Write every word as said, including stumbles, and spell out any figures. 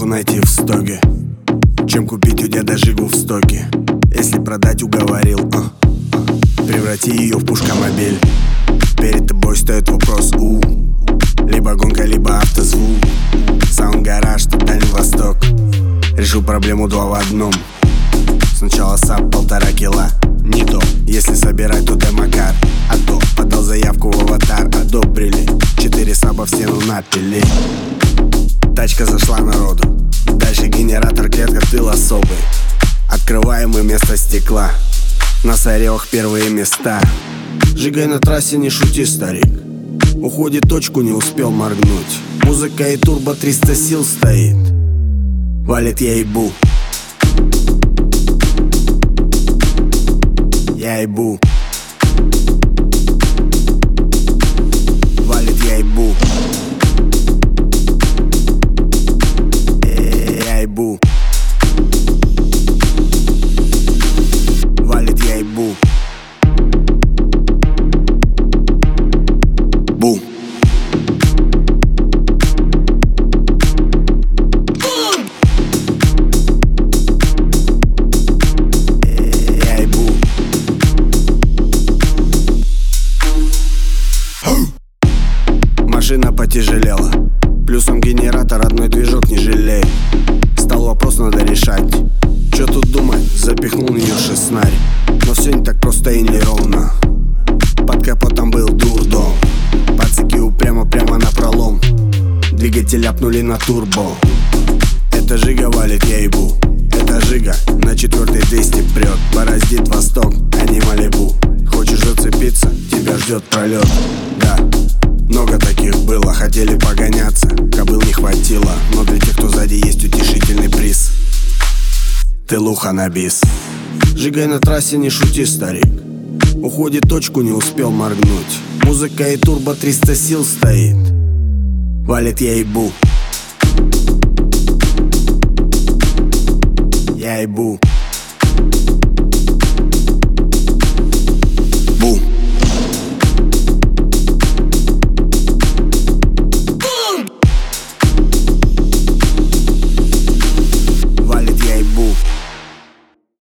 Галку найти в стоге, чем купить у деда Жигу в стоке. Если продать, уговорил, а, а, преврати ее в пушкомобиль. Перед тобой стоит вопрос, у либо гонка, либо автозвук. Саунд-гараж, тут Дальний Восток. Решу проблему два в одном. Сначала САП полтора кило. Не то, если собирать, то демокар. А то подал заявку в аватар, одобрили. Четыре саба в стену напили. Тачка зашла народу. Дальше генератор, клетка, тыл особый. Открываем мы место стекла. На Саревах первые места. Жигай на трассе, не шути, старик. Уходит точку, не успел моргнуть. Музыка и турбо, триста сил стоит. Валит, я ебу. Я ебу. Валит, я ебу. Я ебу. Валит, я ебу. Бу. Машина потяжелела, плюсом генератор, одной движок не жалеет. Стал вопрос, надо решать. Чё тут думать, запихнул в неё шестнарь. Но все не так просто и неровно. Под капотом был дурдом. Пацики упрямо прямо на пролом. Двигатель ляпнули на турбо. Это Жига валит, я ебу. Это Жига на четвёртой двести прет. Бороздит Восток, а не Малибу. Хочешь зацепиться, тебя ждет пролет. Да, много таких было, хотели погоняться, кобыл не хватило. Но для тех, кто сзади, есть утешительный приз. Тылуха на бис. Жигай на трассе, не шути, старик. Уходит точку, не успел моргнуть. Музыка и турбо, триста сил стоит. Валит, я ебу. Я ебу.